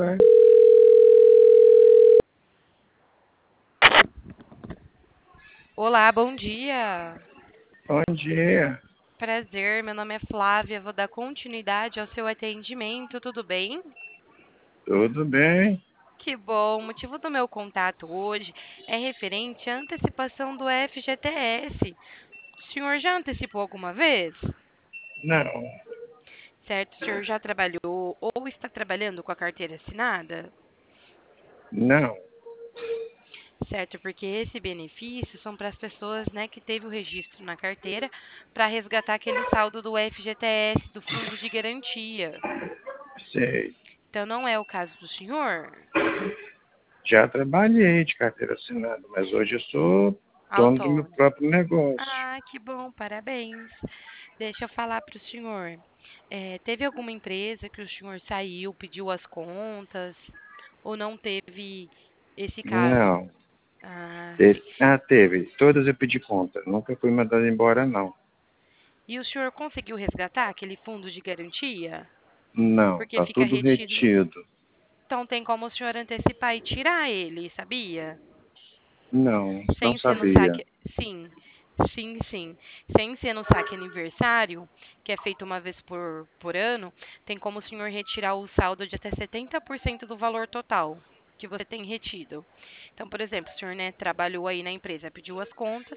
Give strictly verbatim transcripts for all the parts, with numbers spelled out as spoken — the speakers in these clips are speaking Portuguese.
Olá, bom dia. Bom dia. Prazer, meu nome é Flávia, vou dar continuidade ao seu atendimento, tudo bem? Tudo bem? Que bom. O motivo do meu contato hoje é referente à antecipação do F G T S. O senhor já antecipou alguma vez? Não, Certo, o senhor já trabalhou ou está trabalhando com a carteira assinada? não. Certo, porque esse benefício são para as pessoas, né, que teve o registro na carteira para resgatar aquele saldo do F G T S, do Fundo de Garantia. Sei. Então não é o caso do senhor? Já trabalhei de carteira assinada, mas hoje eu sou dono do meu Autônomo. próprio negócio. Ah, que bom, parabéns. Deixa eu falar para o senhor. Eh, teve alguma empresa que o senhor saiu, pediu as contas, ou não teve esse caso? Não. Ah, sim. Teve, ah, teve. Todas eu pedi conta. Nunca fui mandado embora, não. E o senhor conseguiu resgatar aquele fundo de garantia? Não, Porque tá fica tudo retido. retido. Então tem como o senhor antecipar e tirar ele, sabia? Não, não Sem ser no sabia. saque. Sim, sim, sim. Sem ser no saque aniversário, que é feito uma vez por, por ano, tem como o senhor retirar o saldo de até setenta por cento do valor total que você tem retido. Então, por exemplo, o senhor, né, trabalhou aí na empresa, pediu as contas.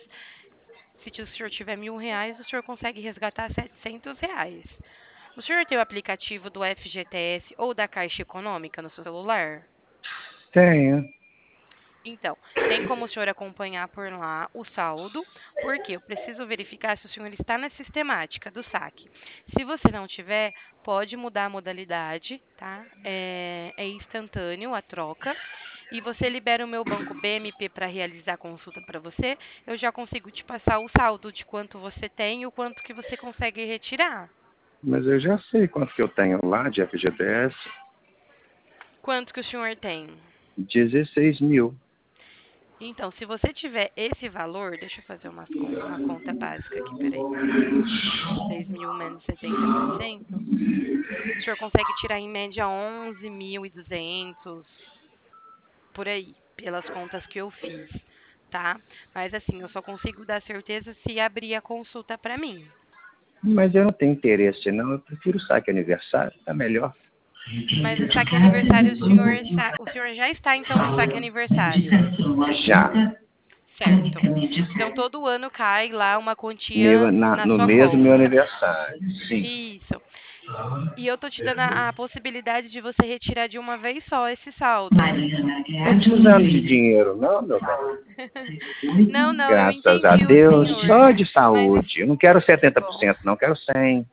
Se o senhor tiver mil reais, o senhor consegue resgatar setecentos reais. O senhor tem o aplicativo do F G T S ou da Caixa Econômica no seu celular? Tenho. Então, tem como o senhor acompanhar por lá o saldo, porque eu preciso verificar se o senhor está na sistemática do saque. Se você não tiver, pode mudar a modalidade, tá? É, é instantâneo a troca. E você libera o meu banco B M P para realizar a consulta para você, eu já consigo te passar o saldo de quanto você tem e o quanto que você consegue retirar. Mas eu já sei quanto que eu tenho lá de F G T S. Quanto que o senhor tem? dezesseis mil. Então, se você tiver esse valor, deixa eu fazer umas con- uma conta básica aqui, peraí. dezesseis mil menos setenta por cento, o senhor consegue tirar em média onze mil e duzentos, por aí, pelas contas que eu fiz, tá? Mas assim, eu só consigo dar certeza se abrir a consulta para mim. Mas eu não tenho interesse, não. Eu prefiro saque aniversário. Tá melhor. Mas o saque aniversário, o senhor, sa- o senhor já está então no saque aniversário, Já. certo? Então todo ano cai lá uma Meu, quantia na, na no sua mês do meu conta. aniversário. Sim. Isso. E eu tô te dando a, a possibilidade de você retirar de uma vez só esse saldo. Não tô precisando de dinheiro, não, meu bem. Não, não, eu Graças a entendi o Deus, senhor. só de Mas saúde. Eu não quero que setenta por bom. cento, não, quero cem.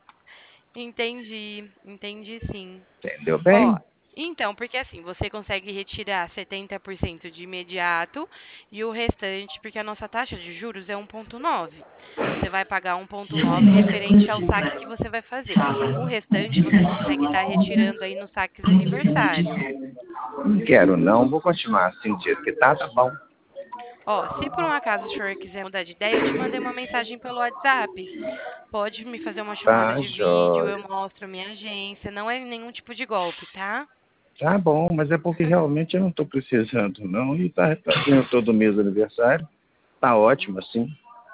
Entendi, entendi sim. Entendeu Ó, bem? então, porque assim, você consegue retirar setenta por cento de imediato e o restante, porque a nossa taxa de juros é um vírgula nove. Você vai pagar um vírgula nove referente ao saque que você vai fazer. O restante você consegue estar retirando aí nos saques aniversário. Não quero, não. Vou continuar assim, do jeito que tá, tá bom. Ó, se por um acaso o senhor quiser mudar de ideia, eu te mandei uma mensagem pelo WhatsApp. Pode me fazer uma chamada Tá, de vídeo, eu jóia. mostro minha agência. Não é nenhum tipo de golpe, tá? Tá bom, mas é porque realmente eu não tô precisando, não. E tá, tá tendo todo mês aniversário. Tá ótimo, assim.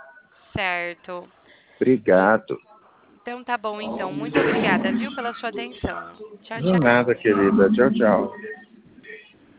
Certo. E- Obrigado. Então tá bom, então. Muito obrigada, viu, pela sua atenção. Tchau, De nada, tchau. querida. Tchau, tchau.